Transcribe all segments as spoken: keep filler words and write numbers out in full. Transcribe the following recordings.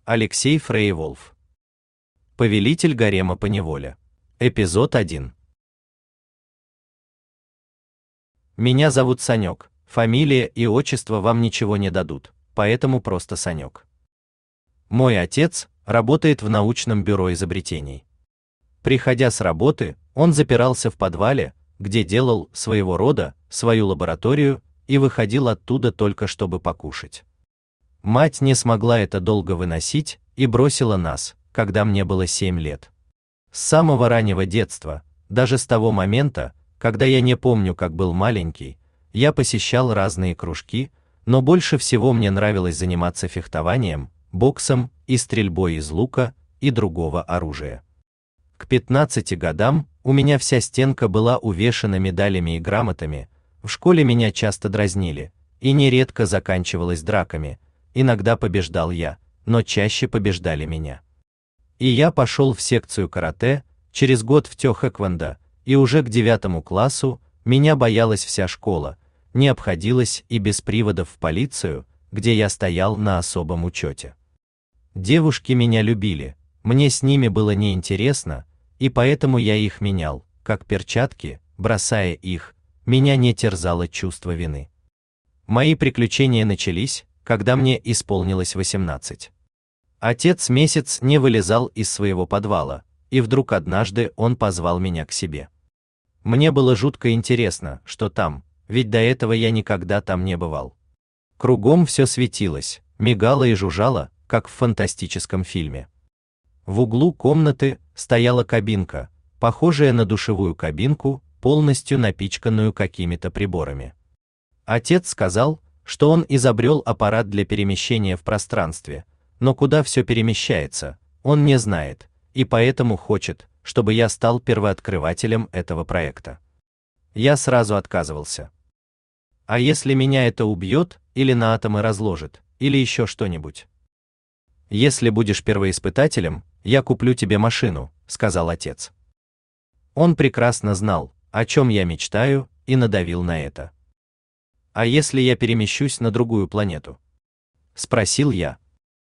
Алексей Фрейволф. Повелитель гарема поневоле. Эпизод один. Меня зовут Санек, фамилия и отчество вам ничего не дадут, поэтому просто Санек. Мой отец работает в научном бюро изобретений. Приходя с работы, он запирался в подвале, где делал своего рода свою лабораторию и выходил оттуда только чтобы покушать. Мать не смогла это долго выносить и бросила нас, когда мне было семь лет. С самого раннего детства, даже с того момента, когда я не помню, как был маленький, я посещал разные кружки, но больше всего мне нравилось заниматься фехтованием, боксом и стрельбой из лука и другого оружия. К пятнадцати годам у меня вся стенка была увешана медалями и грамотами, в школе меня часто дразнили, и нередко заканчивалось драками, иногда побеждал я, но чаще побеждали меня. И я пошел в секцию карате, через год в тхэквондо, и уже к девятому классу меня боялась вся школа, не обходилось и без приводов в полицию, где я стоял на особом учете. Девушки меня любили, мне с ними было неинтересно, и поэтому я их менял, как перчатки, бросая их, меня не терзало чувство вины. Мои приключения начались, когда мне исполнилось восемнадцать. Отец месяц не вылезал из своего подвала, и вдруг однажды он позвал меня к себе. Мне было жутко интересно, что там, ведь до этого я никогда там не бывал. Кругом все светилось, мигало и жужжало, как в фантастическом фильме. В углу комнаты стояла кабинка, похожая на душевую кабинку, полностью напичканную какими-то приборами. Отец сказал, что он изобрел аппарат для перемещения в пространстве, но куда все перемещается, он не знает, и поэтому хочет, чтобы я стал первооткрывателем этого проекта. Я сразу отказывался. А если меня это убьет, или на атомы разложит, или еще что-нибудь? Если будешь первоиспытателем, я куплю тебе машину, сказал отец. Он прекрасно знал, о чем я мечтаю, и надавил на это. А если я перемещусь на другую планету? Спросил я.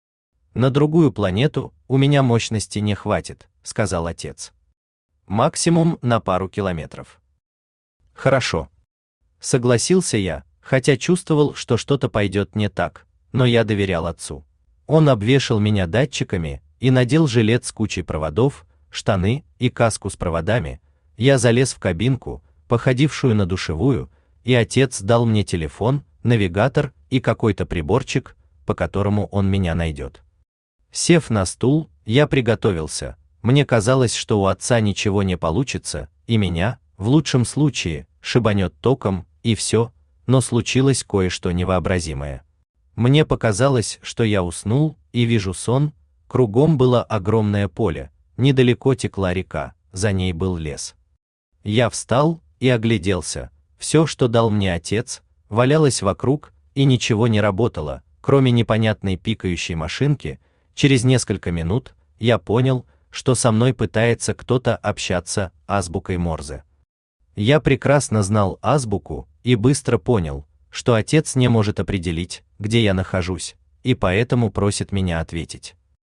На другую планету у меня мощности не хватит, сказал отец. Максимум на пару километров. Хорошо. Согласился я, хотя чувствовал, что что-то пойдет не так, но я доверял отцу. Он обвешал меня датчиками и надел жилет с кучей проводов, штаны и каску с проводами. Я залез в кабинку, походившую на душевую, и отец дал мне телефон, навигатор и какой-то приборчик, по которому он меня найдет. Сев на стул, я приготовился. Мне казалось, что у отца ничего не получится, и меня, в лучшем случае, шибанет током, и все, но случилось кое-что невообразимое. Мне показалось, что я уснул, и вижу сон, кругом было огромное поле, недалеко текла река, за ней был лес. Я встал и огляделся, все, что дал мне отец, валялось вокруг, и ничего не работало, кроме непонятной пикающей машинки. Через несколько минут я понял, что со мной пытается кто-то общаться азбукой Морзе. Я прекрасно знал азбуку и быстро понял, что отец не может определить, где я нахожусь, и поэтому просит меня ответить.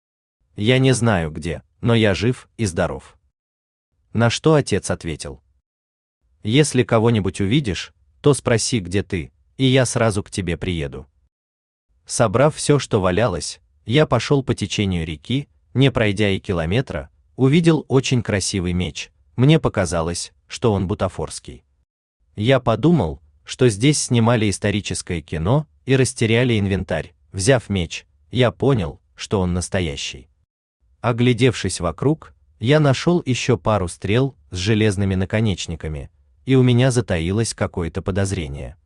Я не знаю где, но я жив и здоров. На что отец ответил: если кого-нибудь увидишь, то спроси, где ты, и я сразу к тебе приеду. Собрав все, что валялось, я пошел по течению реки, не пройдя и километра, увидел очень красивый меч. Мне показалось, что он бутафорский. Я подумал, что здесь снимали историческое кино и растеряли инвентарь. Взяв меч, я понял, что он настоящий. Оглядевшись вокруг, я нашел еще пару стрел с железными наконечниками, и у меня затаилось какое-то подозрение.